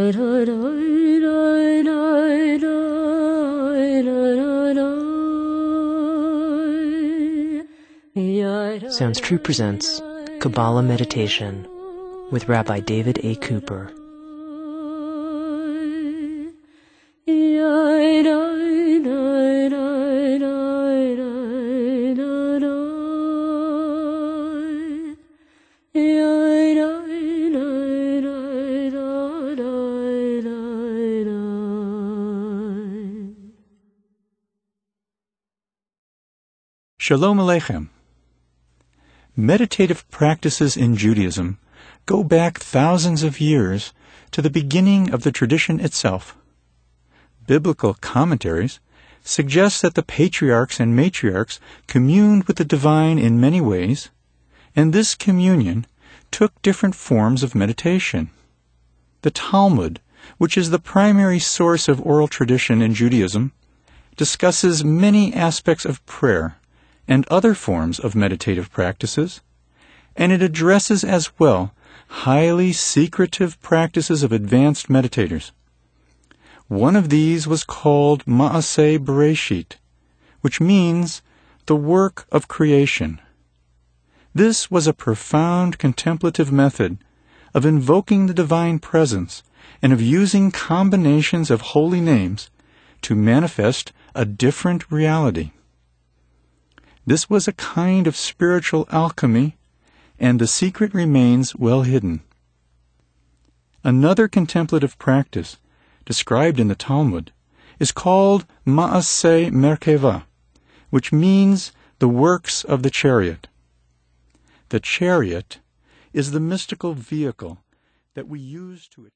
Sounds True presents Kabbalah Meditation with Rabbi David A. Cooper. Shalom Aleichem. Meditative practices in Judaism go back thousands of years to the beginning of the tradition itself. Biblical commentaries suggest that the patriarchs and matriarchs communed with the divine in many ways, and this communion took different forms of meditation. The Talmud, which is the primary source of oral tradition in Judaism, discusses many aspects of prayer and other forms of meditative practices, and it addresses as well highly secretive practices of advanced meditators. One of these was called Ma'aseh Bereshit, which means the work of creation. This was a profound contemplative method of invoking the divine presence and of using combinations of holy names to manifest a different reality. This was a kind of spiritual alchemy, and the secret remains well hidden. Another contemplative practice, described in the Talmud, is called Ma'aseh Merkeva, which means the works of the chariot. The chariot is the mystical vehicle that we use to